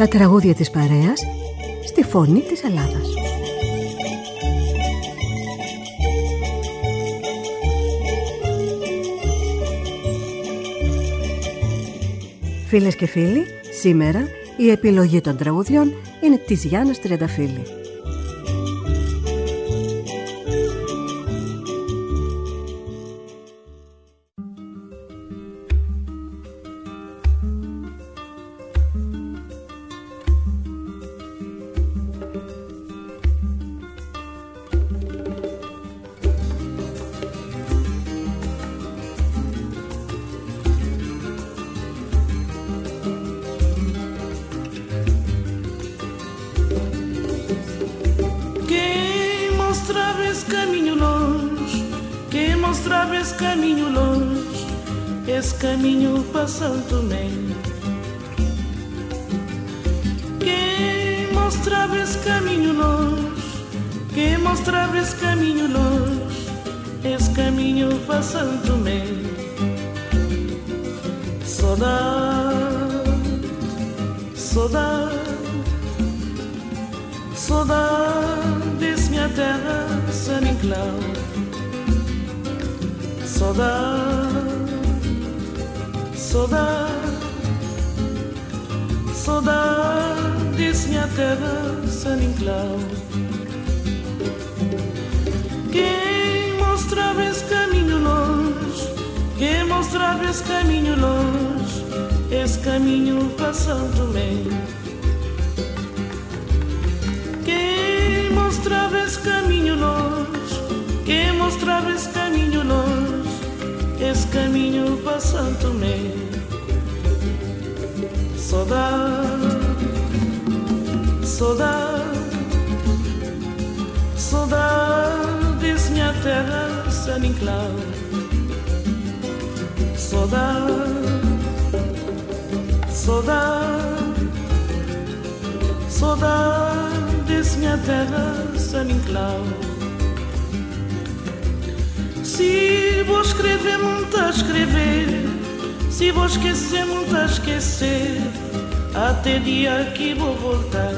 Τα τραγούδια της παρέας στη φωνή της Ελλάδας. Φίλες και φίλοι, σήμερα η επιλογή των τραγουδιών είναι της Γιάννας Τριανταφύλλη. Caminho para Santo Tomé. Quem mostrava esse caminho longe, quem mostrava esse caminho longe, esse caminho para Santo Tomé. Saudade, saudade, saudade desse minha terra, São Nicolau. Saudade, saudade, saudade desse minha terra, São Nicolau. Quem mostrava esse caminho longe, quem mostrava esse caminho longe, esse caminho para São Tomé. Quem mostrava esse caminho longe, quem mostrava esse caminho longe, esse caminho para São Tomé. Saudade, saudade, saudade desse minha terra, São Nicolau. Saudade, saudade, saudade desse minha terra, São Nicolau. Se vou escrever, muito a escrever, se vou esquecer, muito a esquecer, até dia que vou voltar.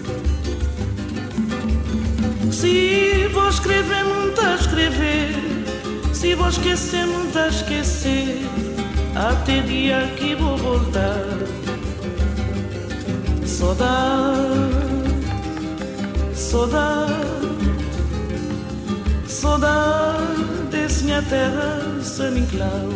Se vou escrever, muito a escrever, se vou esquecer, muito a esquecer, até dia que vou voltar. Saudade, saudade, saudade desse minha terra, São Nicolau.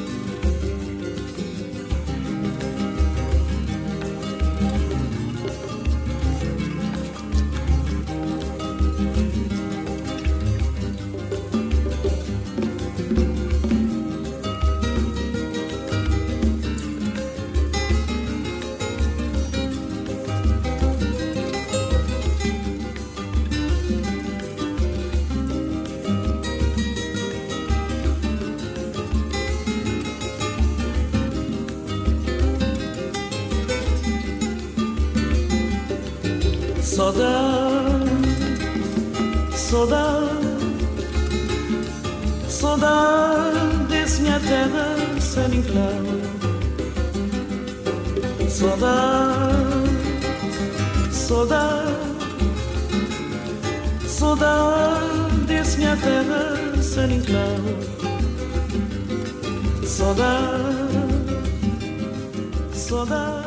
Saudade, saudade, saudade desse minha terra, São Nicolau. Saudade, saudade, saudade desse minha terra, São Nicolau. Saudade, saudade.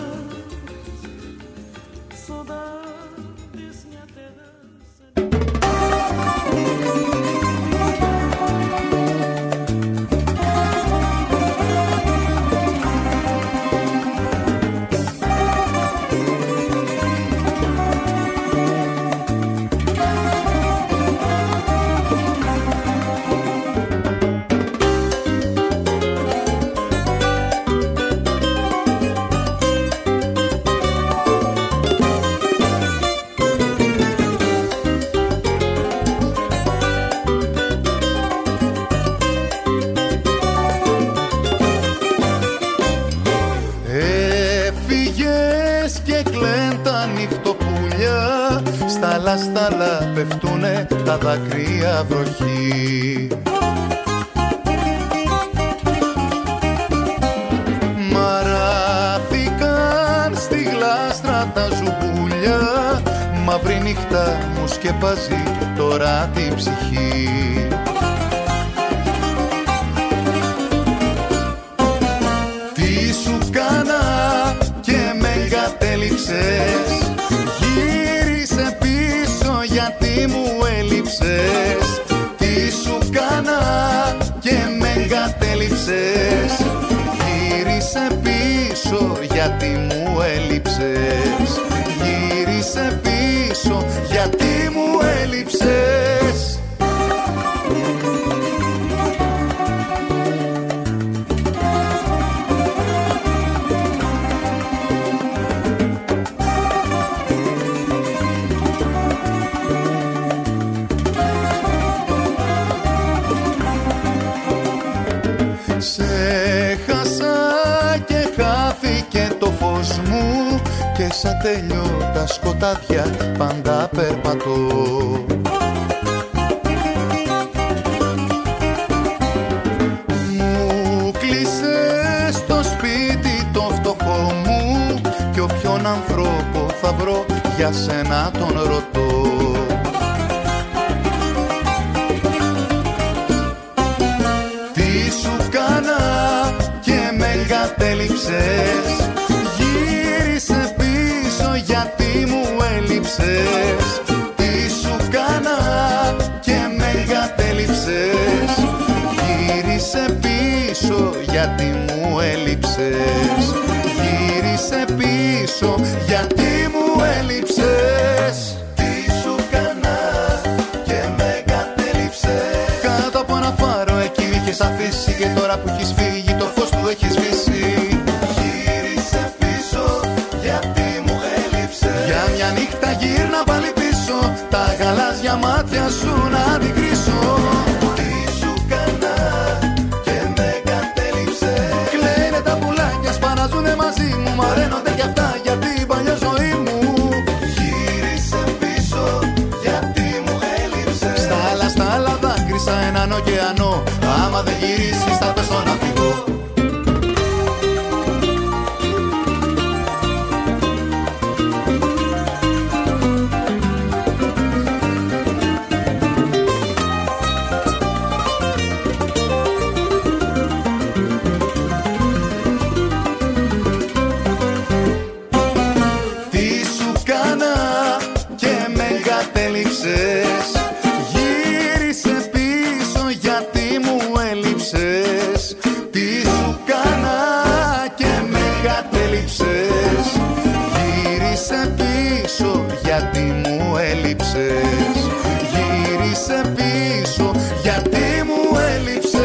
Στάλα πεφτούνε τα δάκρυα βροχή. Μαράθηκαν στη γλάστρα τα πουλιά. Μαύρη νύχτα μου σκεπάζει τώρα την ψυχή. Τι σου κάνα και με εγκατέλειψες, γύρισε πίσω γιατί μου έλειψες. Τι σου κάνα και με εγκατέλειψες, γύρισε πίσω γιατί μου έλειψες. Γύρισε πίσω γιατί μου έλειψες. Σε χάσα και χάθηκε το φως μου και σαν τελειώτα σκοτάδια πάντα περπατώ. Μου κλ�ίσες στο σπίτι το φτωχό μου κι όποιον ανθρώπο θα βρω για σένα τον ρωτώ. Εγκατέλειψες, γύρισε πίσω γιατί μου έλειψες. Τι σου κάνα και με εγκατέλειψες, γύρισε πίσω γιατί μου έλειψες. Γύρισε πίσω γιατί μου έλειψες. Τι σου κάνα και με εγκατέλειψες. Κάτω από ένα φάρο εκεί με είχες αφήσει και τώρα που έχεις φύγει το φως του έχεις σβήσει. Γύρισε πίσω γιατί μου έλειψες. Για μια νύχτα γύρνα πάλι πίσω, τα γαλάζια μάτια σου να αντικρίσω. Τι σου κάνα και με εγκατέλειψες. Κλαίνε τα πουλάκια, σπαναζούνε μαζί μου, μαραίνονται κι αυτά για την παλιά ζωή μου. Γύρισε πίσω γιατί μου έλειψες. Στα άλλα δάκρυσα έναν ωκεανό, άμα δεν γυρίσεις θα πέσω να φύγω. Γύρισε πίσω γιατί μου έλειψες. Τι σου κάνα και με εγκατέλειψες. Γύρισε πίσω γιατί μου έλειψες. Γύρισε πίσω γιατί μου έλειψες.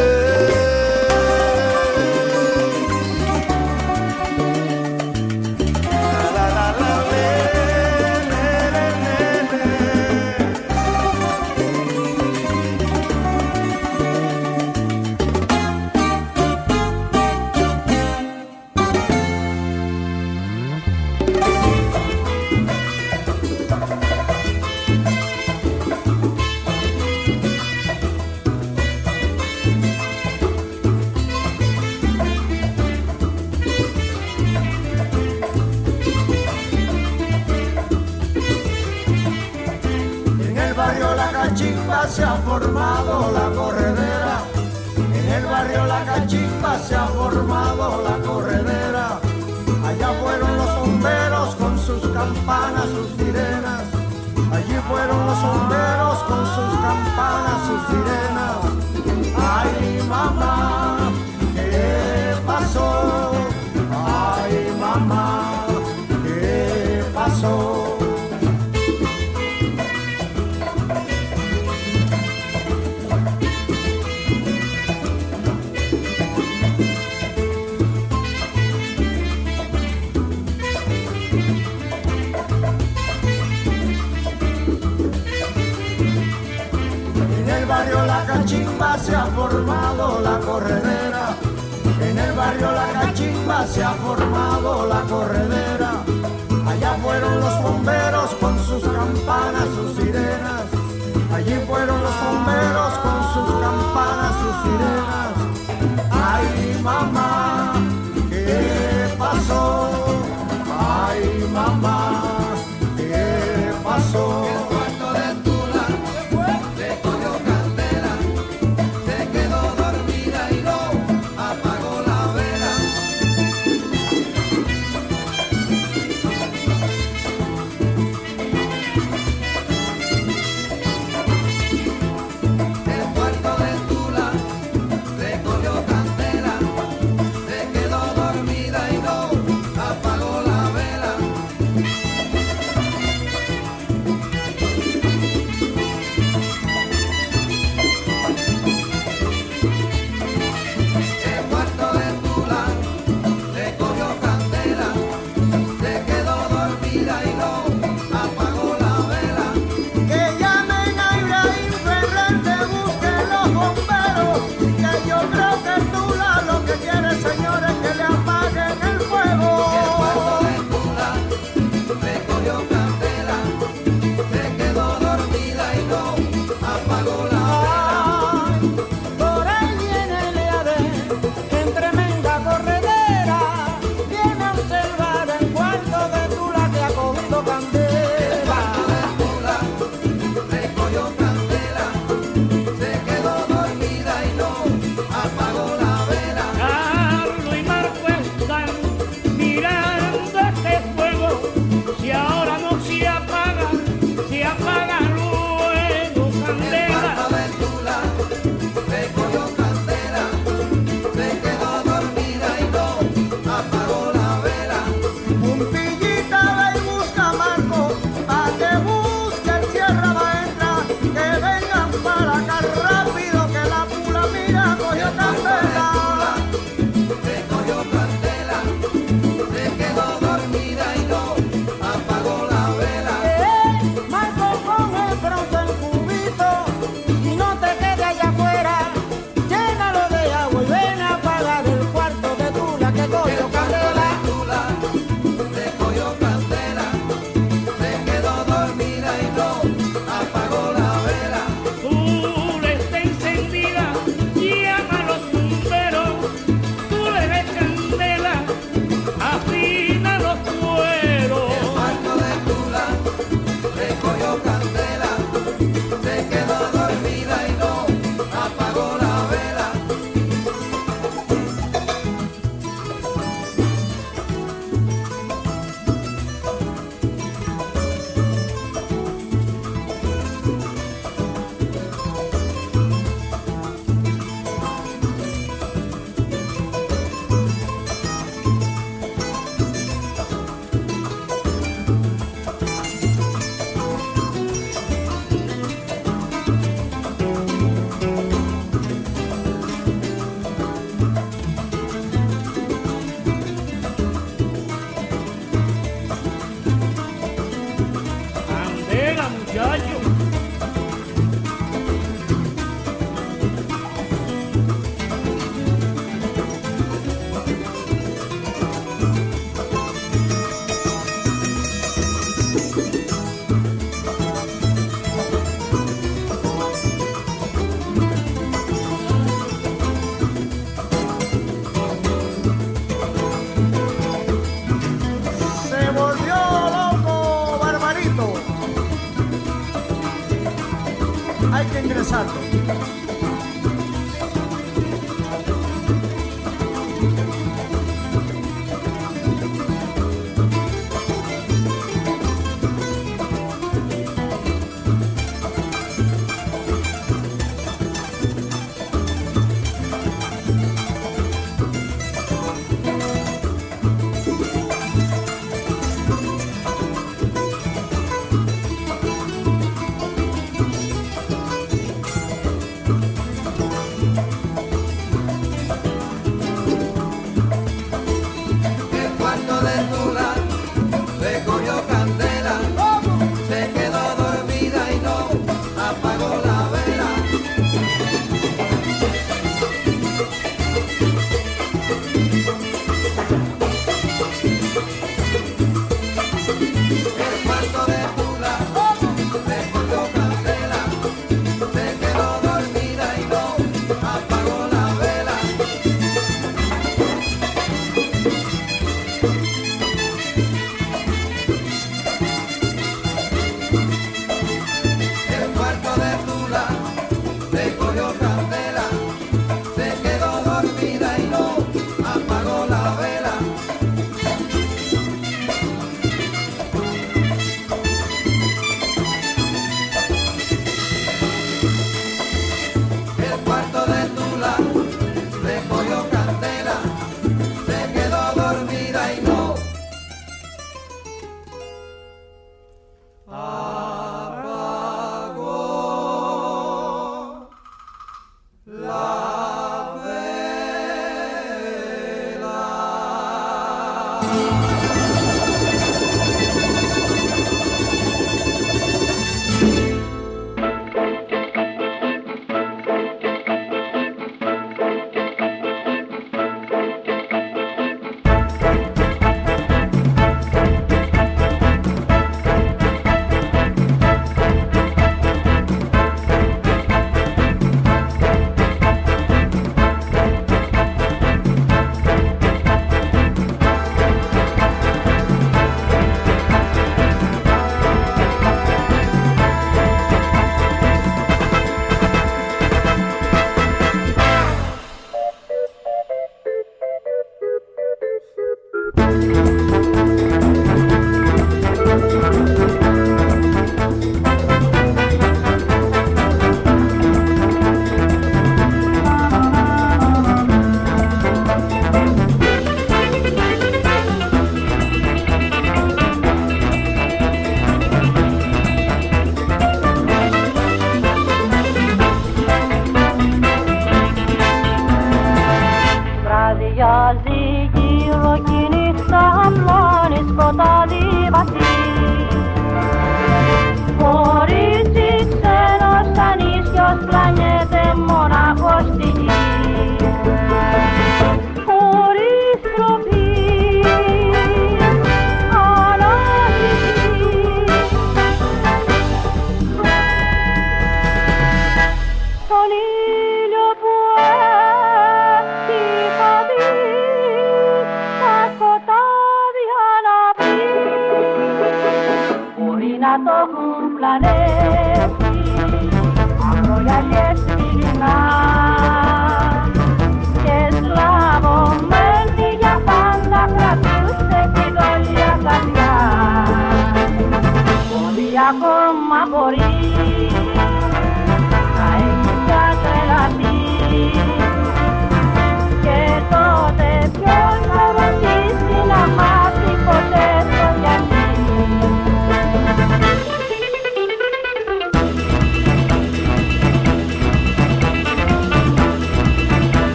Se ha formado la corredera, en el barrio La Cachimba se ha formado la corredera. Allá fueron los bomberos con sus campanas, sus sirenas. Allí fueron los bomberos con sus campanas, sus sirenas. Ay mamá, ¿qué pasó? Ay mamá, ¿qué pasó? La Cachimba se ha formado la corredera. En el barrio La Cachimba se ha formado la corredera. Allá fueron los bomberos con sus campanas, sus sirenas. Allí fueron los bomberos con sus campanas, sus sirenas. Ay mamá, ¿qué pasó? Ay mamá, ¿qué Venga, muchacho. Ingresando.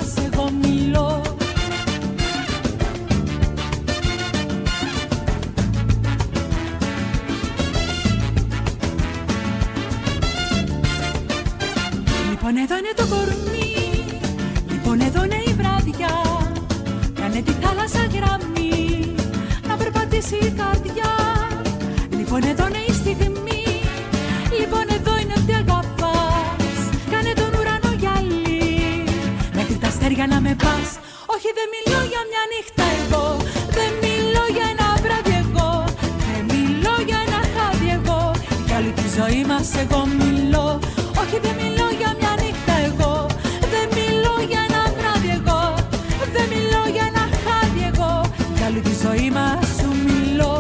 μας εγώ μιλώ. Λοιπόν εδώ είναι το κορμί, λοιπόν εδώ είναι η βράδια. Κάνε τη θάλασσα γραμμή, να περπατήσει η καρδιά. Λοιπόν εδώ είναι η στιγμή, λοιπόν εδώ είναι ότι αγαπάς. Κάνε τον ουρανό γυαλί, μέχρι τα αστέρια να με πας. Όχι δεν μιλώ για μια νύχτα εγώ, δεν μιλώ για ένα βράδυ εγώ, δεν μιλώ για ένα χάδι εγώ, για όλη τη ζωή μας εγώ μιλώ. Όχι δεν μιλώ για μια νύχτα εγώ, δεν μιλώ για ένα βράδυ εγώ, δεν μιλώ για ένα χάδι εγώ, για όλη τη ζωή μας σου μιλώ.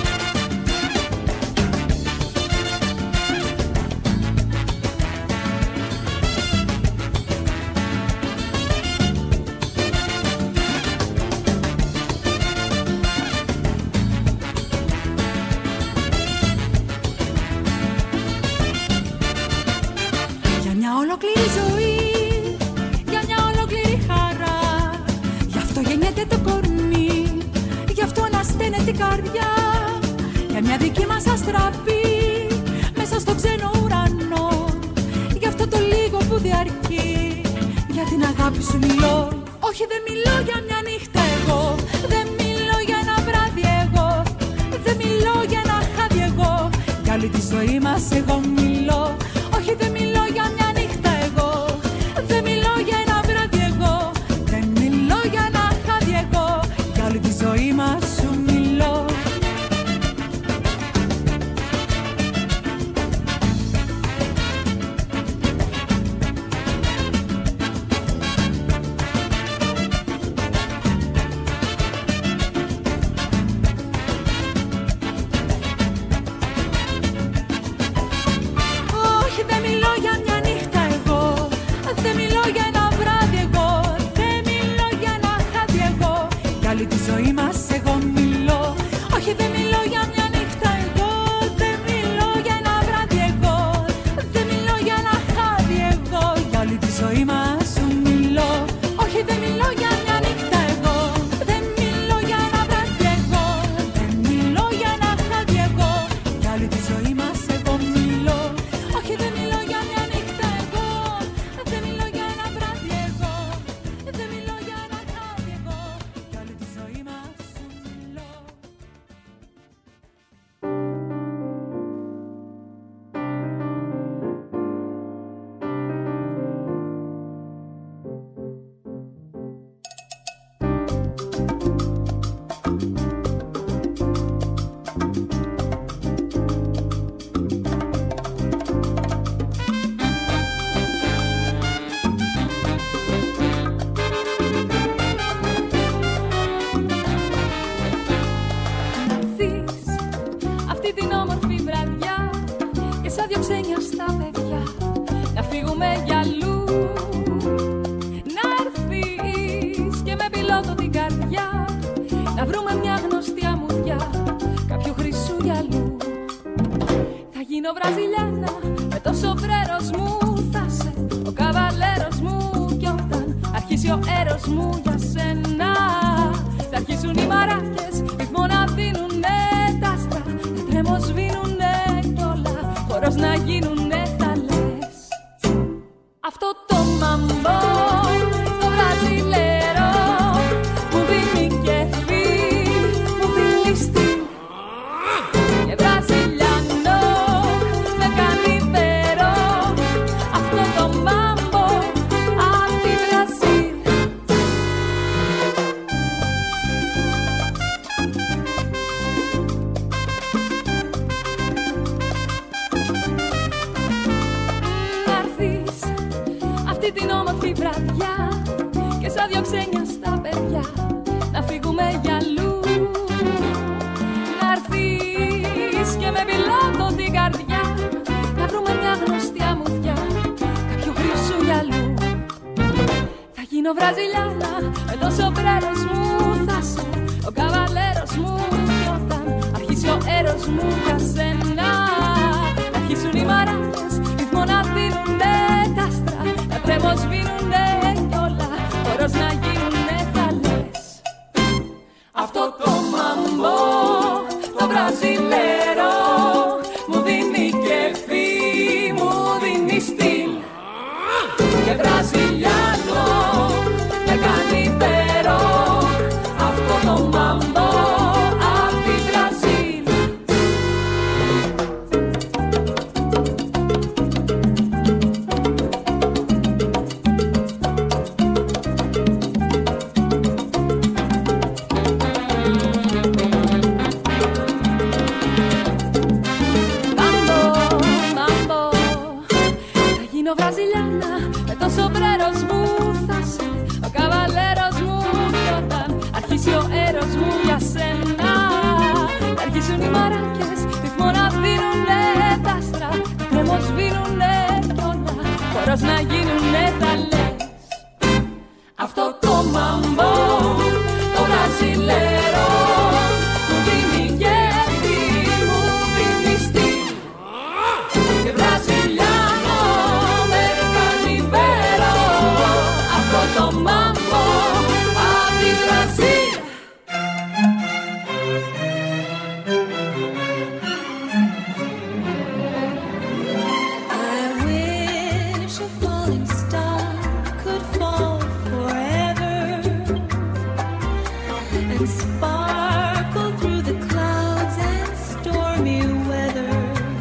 Ολόκληρη ζωή, για μια ολόκληρη χαρά. Γι' αυτό γεννιέται το κορμί, γι' αυτό ανασταίνεται η καρδιά. Για μια δική μας αστραπή, μέσα στο ξένο ουρανό. Γι' αυτό το λίγο που διαρκεί, για την αγάπη σου μιλώ. Όχι δεν μιλώ για μια νύχτα εγώ, δεν μιλώ για ένα βράδυ εγώ, δεν μιλώ για ένα χάδι εγώ, για όλη τη ζωή μας εγώ μιλώ. Όχι δεν μιλώ για μια νύχτα εγώ, δεν μιλώ για ένα βράδυ εγώ, δεν μιλώ για ένα χάδι εγώ, για όλη τη ζωή μας σου μιλώ. χώρος να γίνουνε θα λες. Αυτό το μαμπό, το βραζιλέρο, μου δίνει κεφί, μου δίνει στυλ. Και βραζιλιάνο με κάνει βέρο, αυτό το μαμπό απ' τη Βραζίλ. Βραζιλιάνα με το σομπρέρο μου θα σε, ο καβαλέρος μου κι όταν αρχίσει ο έρος μου για σένα θα αρχίσουν οι μαράκες ρυθμό να δίνουνε τα άστρα, κρέμο σβήνουνε κι όλα χώρος να γίνουνε θα λες. Αυτό το μαμπό, το βραζιλέρο, μου δίνει γεύτη, μου δίνει στυλ. Και βραζιλιάνο το μάμπο απ' τη Βραζίλ. I wish a falling star could fall forever and sparkle through the clouds and stormy weather,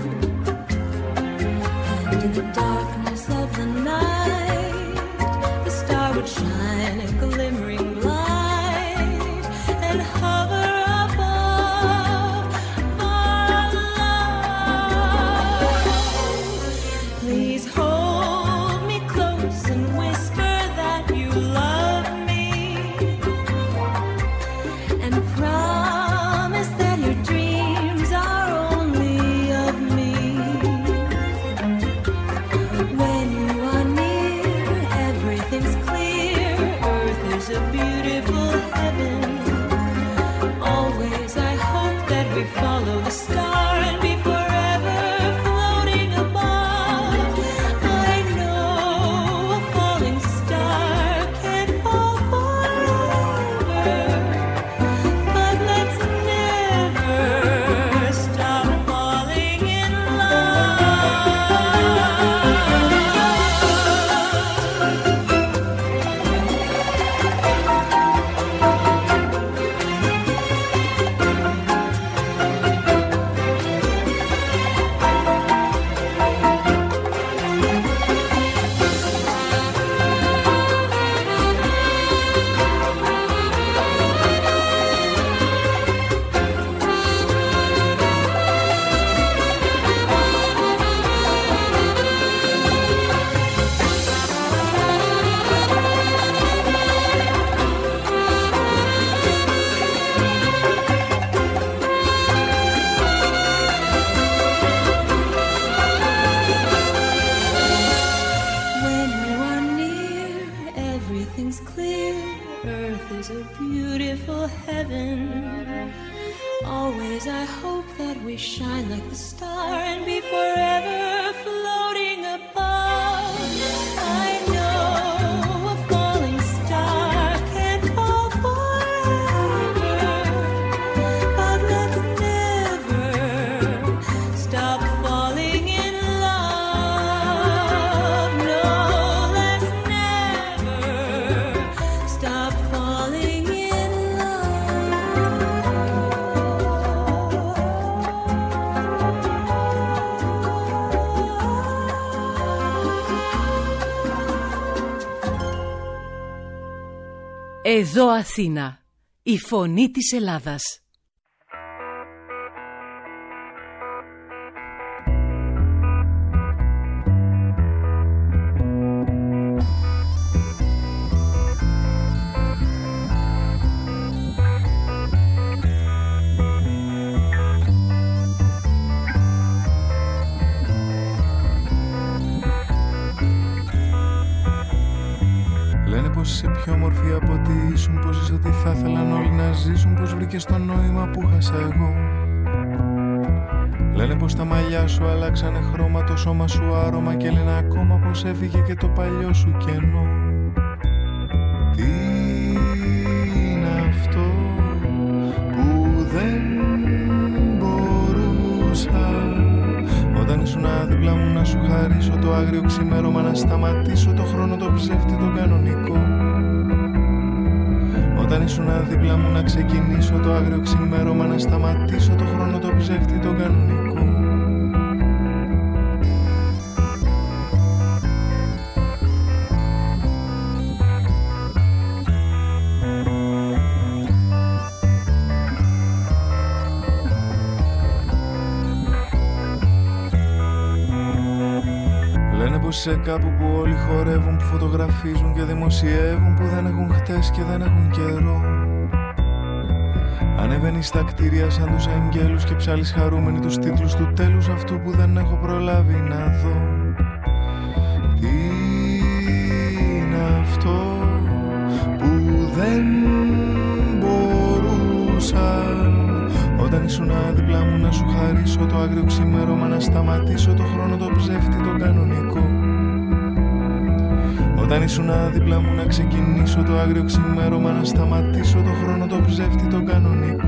and in the darkness of the night would shine a glimmering light and hover above our love. Please hold me close and whisper that you love me, and promise that your dreams are only of me. When you are near, everything's clear. Earth is a beautiful heaven. Always I hope that we follow the star and be forever floating above. I know a falling star can't fall forever, but let's never stop falling in love. Always I hope that we shine like the star and be forever floating above. I know a falling star can't fall forever, but let's never stop falling in love. No, let's never stop falling in Εδώ Αθήνα, η φωνή της Ελλάδας. Πως είσαι πιο όμορφη από ό,τι ήσουν, πως είσαι ό,τι θα ήθελαν όλοι να ζήσουν, πως βρήκες το νόημα που χάσα εγώ. Λένε πως τα μαλλιά σου αλλάξανε χρώμα, το σώμα σου άρωμα, και λένε ακόμα πως έφυγε και το παλιό σου κενό. Τι άγριο ξημέρωμα, να σταματήσω το χρόνο το ψεύτη το κανονικό. Όταν ήσουν δίπλα μου να ξεκινήσω το άγριο ξημέρωμα, να σταματήσω το χρόνο το ψεύτη το κανονικό. Σε κάπου που όλοι χορεύουν, που φωτογραφίζουν και δημοσιεύουν, που δεν έχουν χτες και δεν έχουν καιρό. Ανεβαίνεις στα κτίρια σαν τους αγγέλους και ψάλεις χαρούμενοι τους τίτλους του τέλους αυτού που δεν έχω προλάβει να δω. Τι είναι αυτό που δεν μπορούσα όταν ήσουν δίπλα μου να σου χαρίσω το άγριο ξημέρωμα, να σταματήσω το χρόνο το ψεύτη το κανονικό. Όταν ήσουν δίπλα μου να ξεκινήσω το άγριο ξημέρωμα, να σταματήσω το χρόνο το ψεύτη το κανονικό.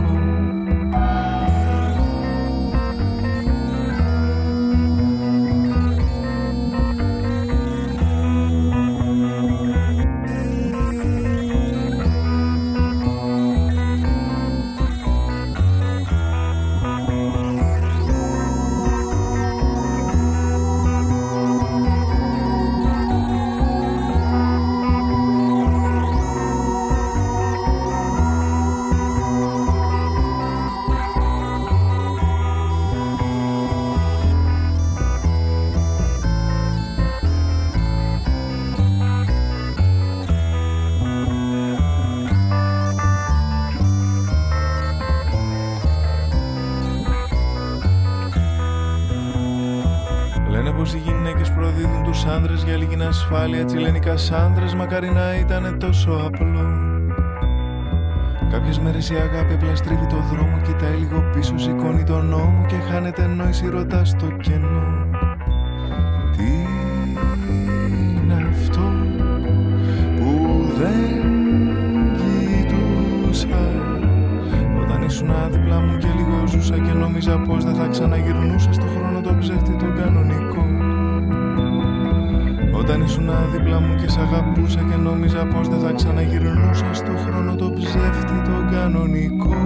Για λίγη ασφάλεια, έτσι λένε οι Κασάνδρες, μακάρι να ήτανε τόσο απλό. Κάποιες μέρες η αγάπη απλά στρίβει το δρόμο, κοιτάει λίγο πίσω, σηκώνει τον νόμο και χάνεται νόηση, ρωτά στο κενό. Τι είναι αυτό που δεν κοιτούσα όταν ήσουν δίπλα μου και λίγο ζούσα και νόμιζα πως δεν θα ξαναγυρνούσα στο χρόνο το ψεύτη το κανονικό. Όταν ήσουν δίπλα μου και σ' αγαπούσα και νόμιζα πως δεν θα ξαναγυρνούσα στο χρόνο το ψεύτη το κανονικό.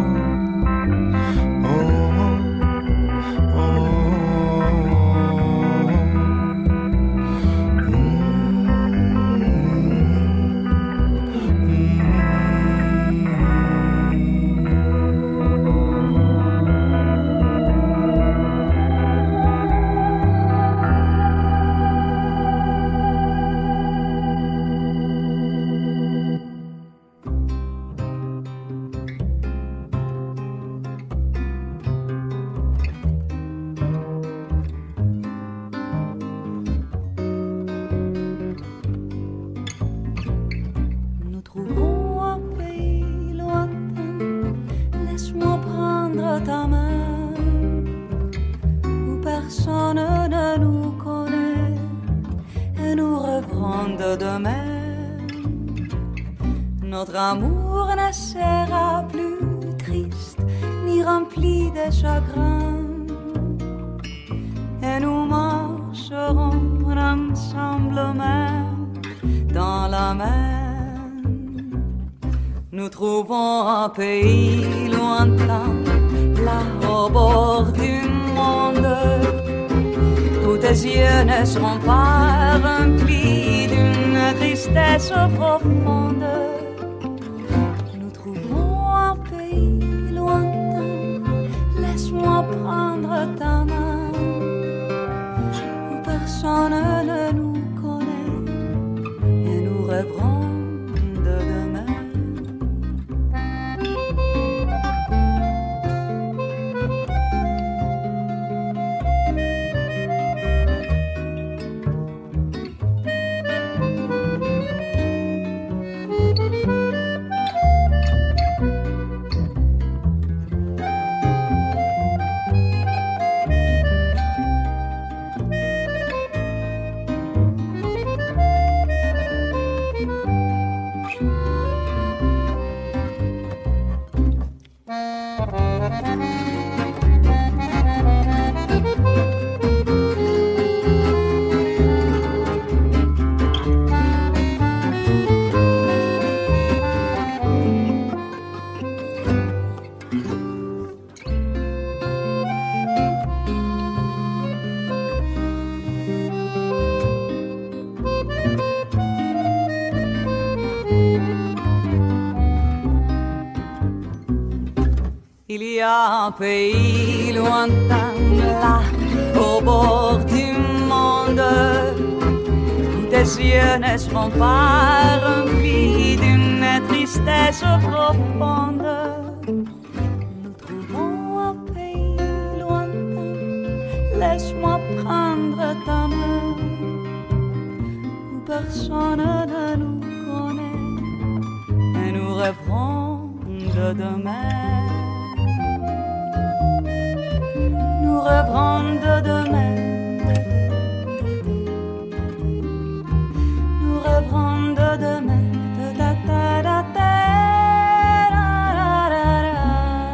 Notre amour ne sera plus triste ni rempli de chagrin, et nous marcherons ensemble main dans la main. Nous trouvons un pays lointain, là au bord du monde, où tes yeux ne seront pas remplis d'une tristesse profonde. Laisse-moi prendre ta main, où personne ne nous connaît, et nous rêverons de demain. Il y a un pays lointain là, au bord du monde, où tes yeux ne seront pas remplis d'une tristesse profonde. Nous trouvons un pays lointain, laisse-moi prendre ta main, où personne ne nous connaît, et nous rêverons de demain. Nous rêverons de demain. Nous rêverons de demain. Da, da, da, da, da, da, da, da.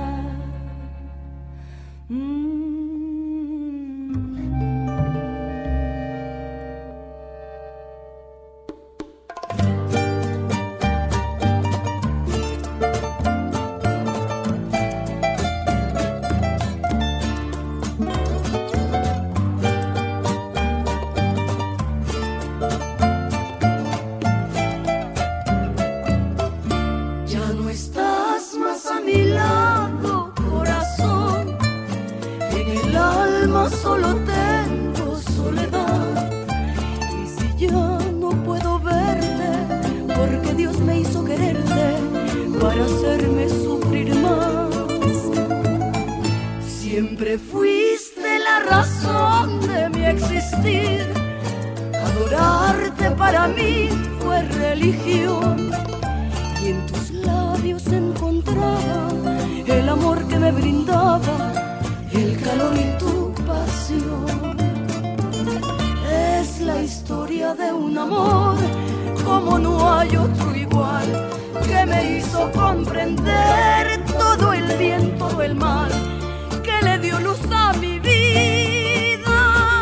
Solo tengo soledad, y si yo no puedo verte, porque Dios me hizo quererte para hacerme sufrir más. Siempre fuiste la razón de mi existir, adorarte para mí fue religión, y en tus labios encontraba el amor que me brindaba, el calor y tu pasión. Es la historia de un amor como no hay otro igual, que me hizo comprender todo el bien, todo el mal, que le dio luz a mi vida,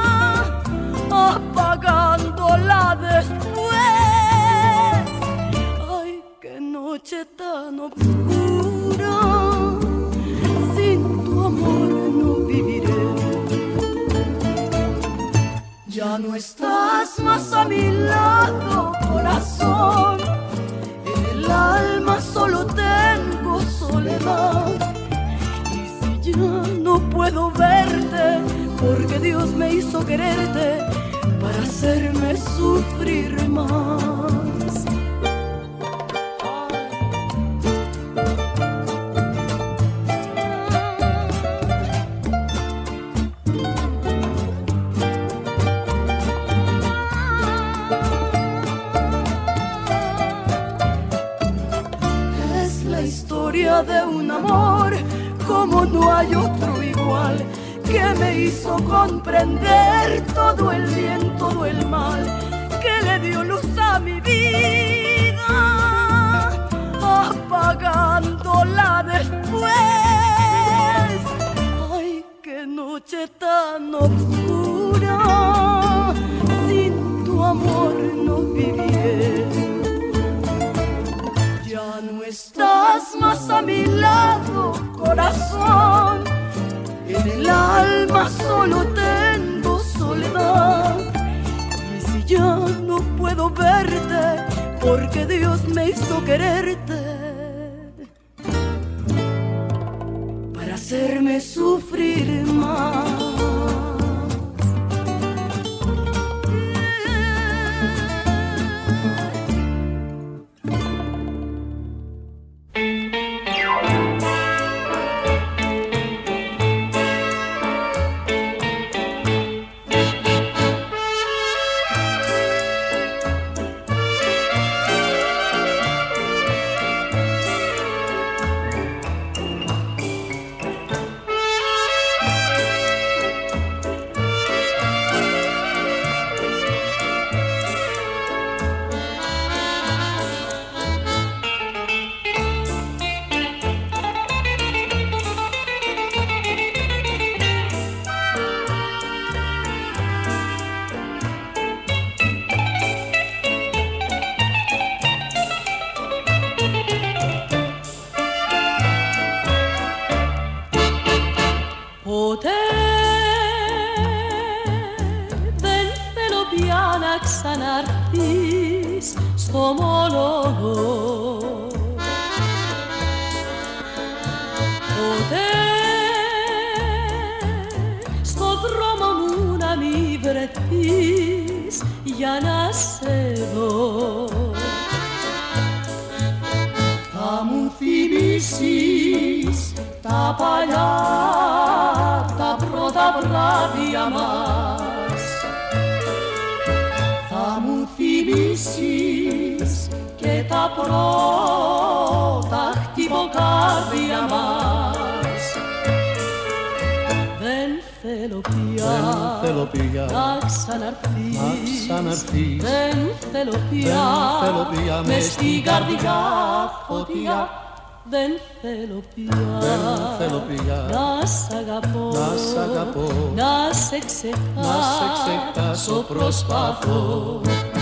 apagándola después. Ay, qué noche tan oscura, sin tu amor no viviré. Ya no estás más a mi lado, corazón. En el alma solo tengo soledad. Y si ya no puedo verte, porque Dios me hizo quererte para hacerme sufrir más. De un amor como no hay otro igual, que me hizo comprender todo el bien, todo el mal, que le dio luz a mi vida, apagándola después. Ay, qué noche tan oscura, sin tu amor no viviré. Ya no estás más a mi lado, corazón. En el alma solo tengo soledad. Y si ya no puedo verte, porque Dios me hizo quererte para hacerme sufrir más. βρεθείς για να σε δω. Θα μου θυμίσεις τα παλιά, τα πρώτα βράδια μας. Θα μου θυμίσεις και τα πρώτα χτυποκάρδια μας. Δεν θέλω πια να ξαναρθείς. Δεν θέλω πια μες στην καρδιά φωτιά. Δεν θέλω πια να σ' αγαπώ, να σε ξεχάσω προσπαθώ.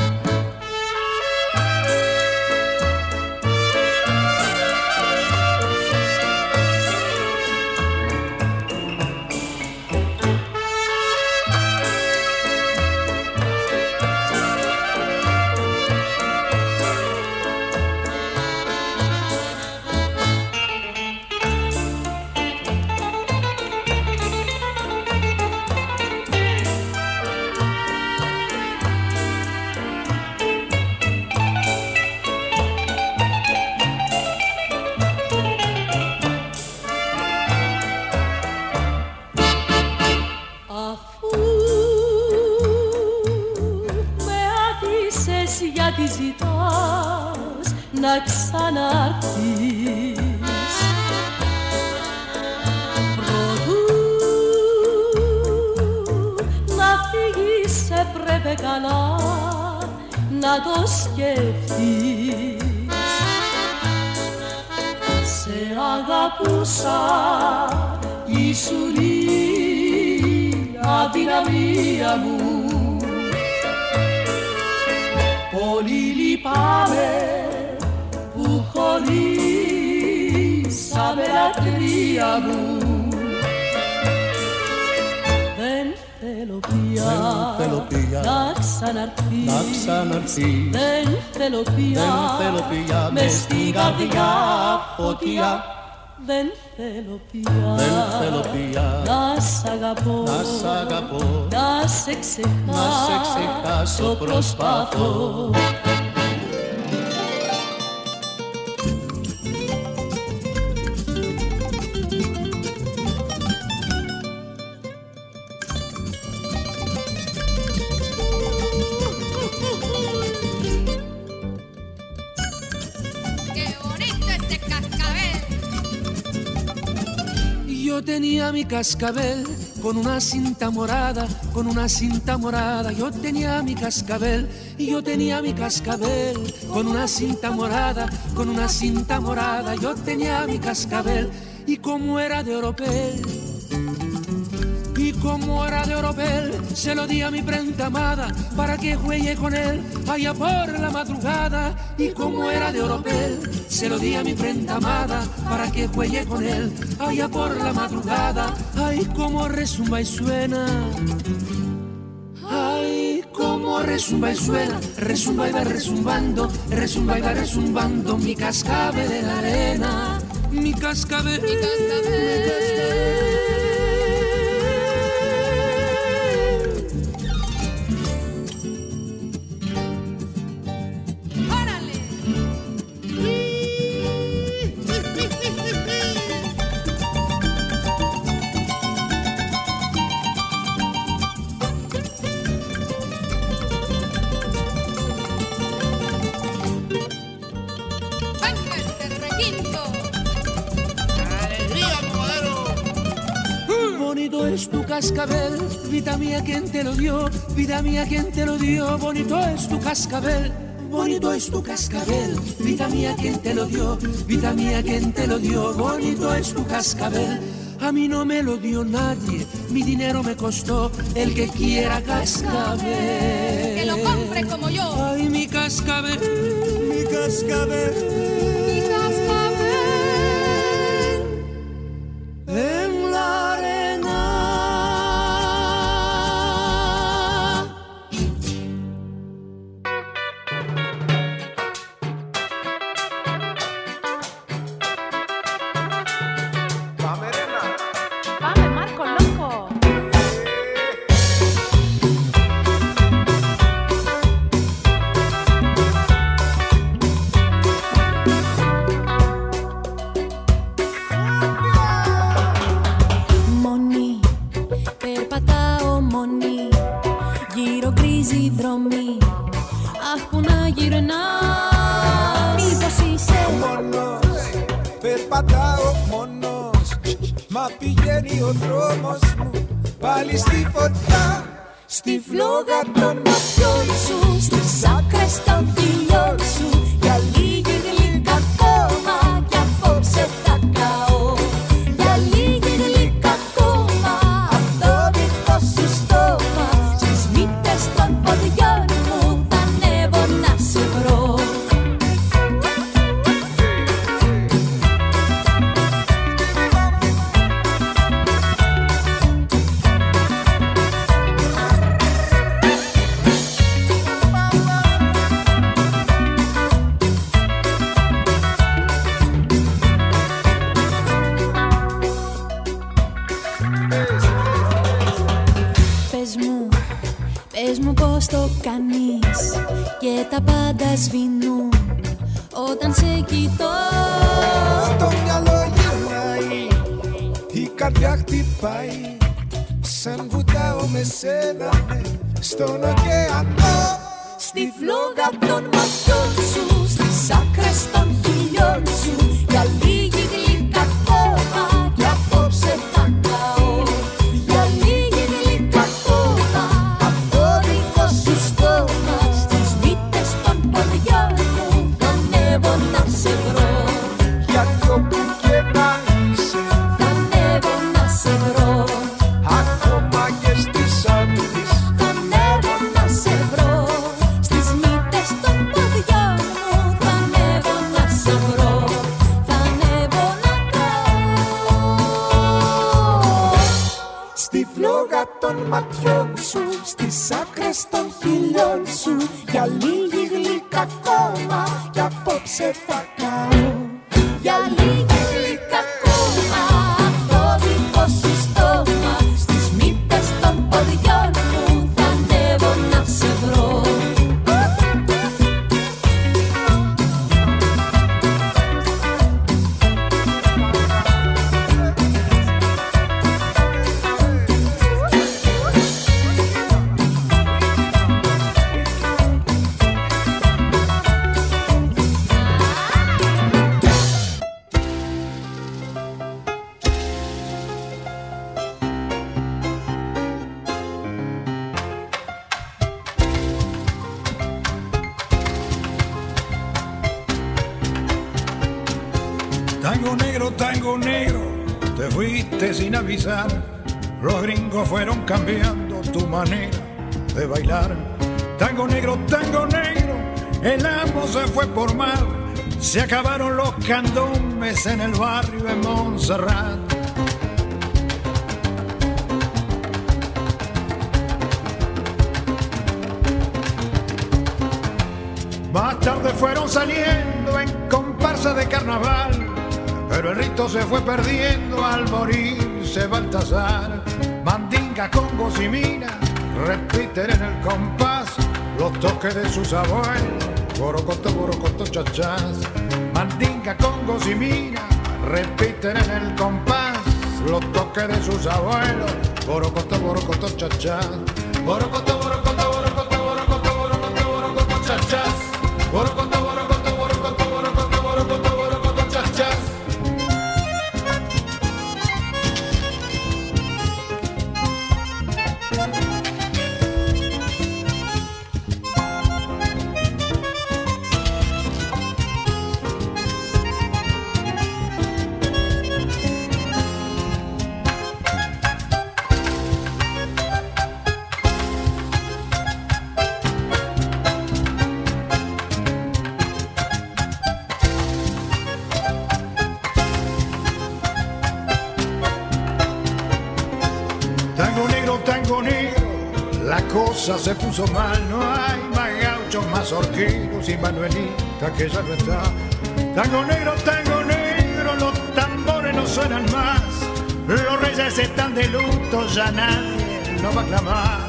Γιατί ζητάς να ξαναρθείς, προτού να φύγεις έπρεπε καλά να το σκεφτείς. Σε αγαπούσα, ήσουν η αδυναμία μου. Πολύ λυπάμαι που χωρίσαμε λατρεία μου. Δεν θέλω πια να ξαναρθείς. Δεν θέλω πια μες στην καρδιά φωτιά. Δεν θέλω πια να σ' αγαπώ, να σε ξεχάσω προσπαθώ. Yo tenía mi cascabel con una cinta morada, con una cinta morada. Yo tenía mi cascabel y yo tenía mi cascabel con una cinta morada, con una cinta morada. Yo tenía mi cascabel y como era de oropel, y como era de oropel, se lo di a mi prenda amada para que juegue con él allá por la madrugada. Y como era de oropel, se lo di a mi prenda amada para que juegue con él allá por la madrugada. Ay, como resumba y suena. Ay, como resumba y suena. Resumba y va resumbando, resumba y va resumbando mi cascabel de la arena. Mi cascabel, mi cascabel, mi cascabel. Bonito es tu cascabel, vida mía, ¿quién te lo dio? Vida mía, ¿quién te lo dio? Bonito es tu cascabel, bonito es tu cascabel. Vida mía, ¿quién te lo dio? Vida mía, ¿quién te lo dio? Bonito es tu cascabel. A mí no me lo dio nadie, mi dinero me costó el que quiera cascabel. Que lo compre como yo. Ay, mi cascabel, mi cascabel. Mi cascabel. En la arena. Vamos, Marco, loco. πατάω μόνος, μα πηγαίνει ο δρόμος μου πάλι στη φωτιά. Στη φλόγα των ματιών σου, στις άκρες των φιλιών σου, για λίγη γλυκά ακόμα κι απόψε θα καώ. Για λίγη γλυκά ακόμα απ' το δικό σου στόμα, στις μύτες των ποδιών μου θα ανέβω να σε βρω. Πες μου πως το κάνεις και τα πάντα σβηνούν όταν σε κοιτώ. Το μυαλό γυρνάει, η καρδιά χτυπάει, σαν βουτάω με σένα στον ωκεανό. Στη φλόγα των ματιών σου, στις άκρες των χιλιών σου, για λίγη γλυκά ακόμα κι απόψε θα καώ. Για λίγη γλυκά ακόμα απ' το δικό σου στόμα, στις μύτες των ποδιών μου θα ανέβω να σε βρω. Γιατί όπου και να είσαι θα ανέβω να σε βρω. Ακόμα και στις άντρες θα ανέβω να σε βρω. Στις μύτες των ποδιών μου θα ανέβω να σε βρω. Θα ανέβω να καώ. στη φλόγα των ματιών σου, στις άκρες των χιλιών σου, για λίγη γλυκά ακόμα κι απόψε θα καώ. Για λίγη γλυκά ακόμα απ' το δικό σου στόμα, στις μύτες των ποδιών μου θα ανέβω να σε βρω. Tango negro, te fuiste sin avisar. Los gringos fueron cambiando tu manera de bailar. Tango negro, el amo se fue por mar. Se acabaron los candombes en el barrio de Montserrat. Más tarde fueron saliendo en comparsa de carnaval, pero el rito se fue perdiendo al morirse Baltasar. Mandinga, congos y minas repiten en el compás los toques de sus abuelos. Borocoto, borocoto, chachás. Mandinga, congos y minas repiten en el compás los toques de sus abuelos. Borocoto, borocoto, chachás. Borocoto, borocoto, borocoto, borocoto, borocoto, borocoto, chachás. Borocoto, borocoto, borocoto, borocoto, borocoto, borocoto, chachás. Tango negro, la cosa se puso mal. No hay más gauchos, más horqueros y Manuelita que ya no está. Tango negro, los tambores no suenan más. Los reyes están de luto, ya nadie lo va a clamar.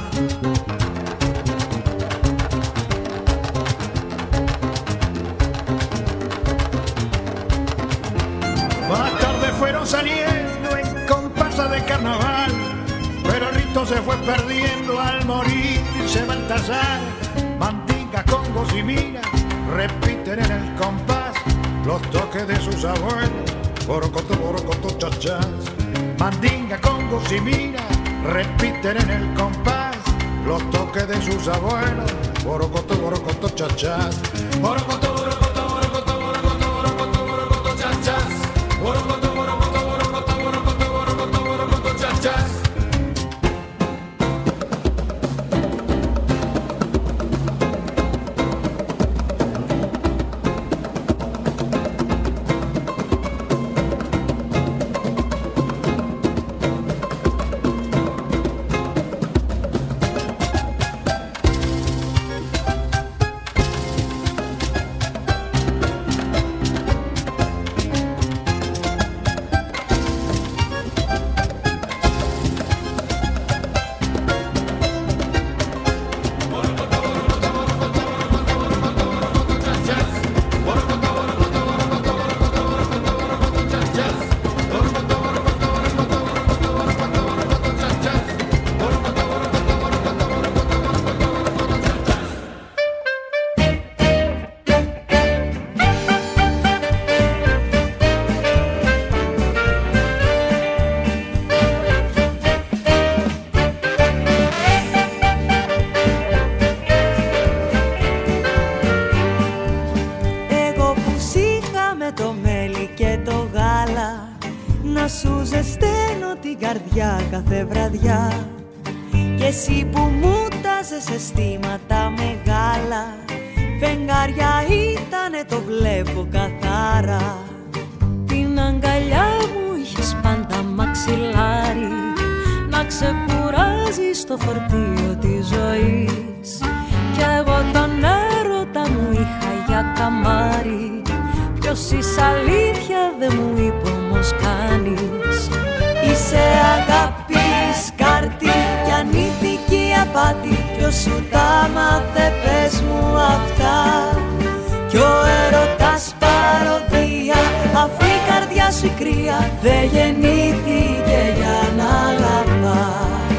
Más tarde fueron saliendo en comparsa de carnaval, pero el rito se fue perdiendo al morirse Baltasar. Mandinga, congos y minas repiten en el compás los toques de sus abuelos. borocoto, borocoto, chachas. Mandinga, congo, si mira, repiten en el compás los toques de sus abuelos. Borocoto, borocoto, chachas. Borocoto, borocoto, borocoto, borocoto, borocoto, borocoto, chachas. Borocoto, borocoto, borocoto, borocoto, borocoto, borocoto, chachas. Κάθε βραδιά κι εσύ που μου τάζες αισθήματα μεγάλα, φεγγάρια ήτανε, το βλέπω καθαρά. Την αγκαλιά μου είχες πάντα μαξιλάρι, να ξεκουράζεις το φορτίο της ζωής, κι εγώ τον έρωτα μου είχα για καμάρι. Ποιος είσαι αλήθεια δεν μου είπε όμως κανείς. Είσαι αγάπη, σκάρτη κι ανήθικη απάτη. Ποιος σου τα μάθε, πες μου αυτά. Κι ο έρωτας παροδία, αφού η καρδιά σου η κρύα δεν γεννήθηκε για να αγαπά.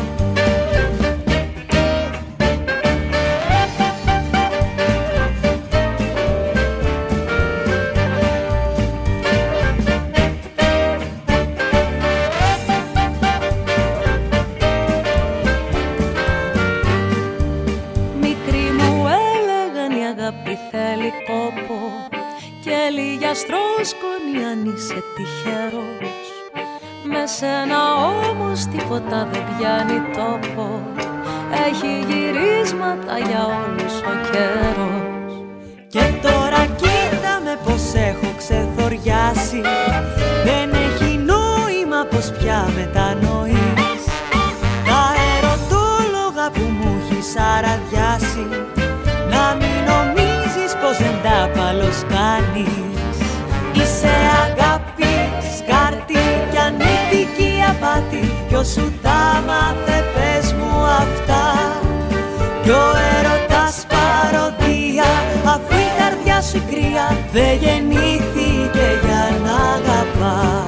Στρώσκονη αν είσαι τυχερός, με σένα όμως τίποτα δεν πιάνει τόπο. Έχει γυρίσματα για όλους ο καιρός. Και τώρα κοίτα με πως έχω ξεθοριάσει, δεν έχει νόημα πως πια μετανοείς τα ερωτόλογα που μου έχεις αραδιάσει. Να μην νομίζεις πως δεν τα παλοσκάνεις. Είσαι αγάπη, σκάρτη κι ανήθικη απάτη. Ποιος σου τα μάθε, πες μου αυτά. Κι ο έρωτας παροδία, αφού η καρδιά σου κρύα δεν γεννήθηκε για να αγαπά.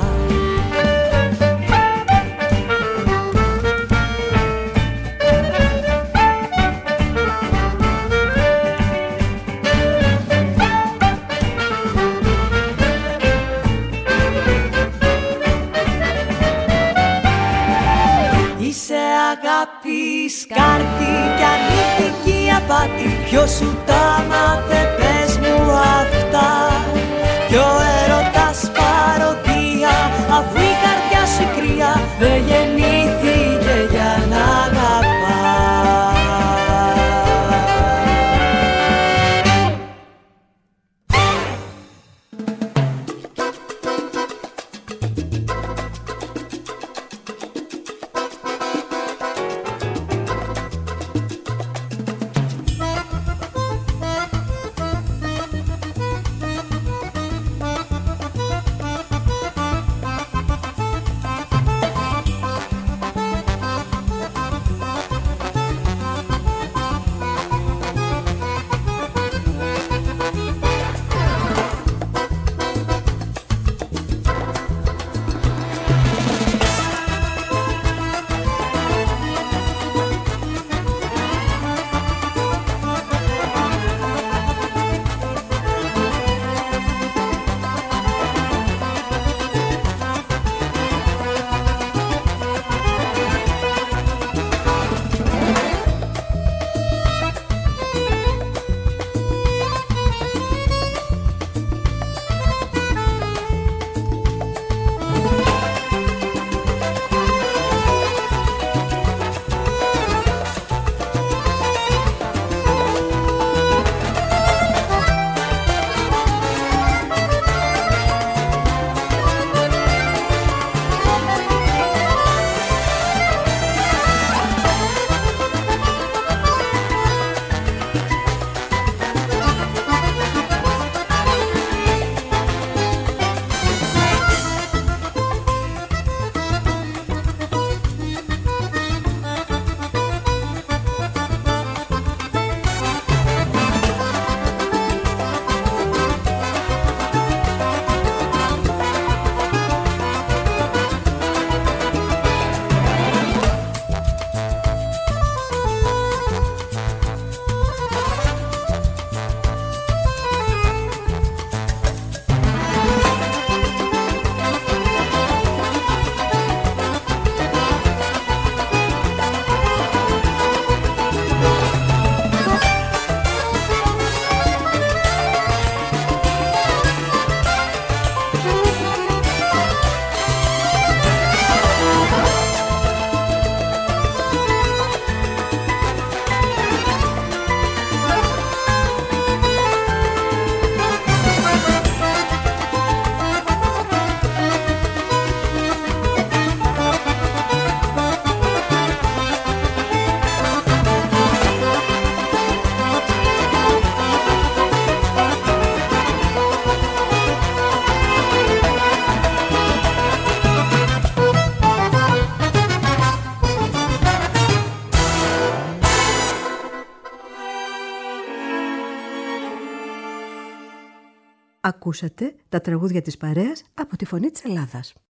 Σκάρτη κι ανήθικη απάτη. Ποιος σου τα μάθε, πες μου αυτά. Κι ο έρωτας παροδία, αφού η καρδιά σου κρύα δεν γεννήθηκε για να αγαπά. Ακούσατε τα τραγούδια της παρέας από τη Φωνή της Ελλάδας.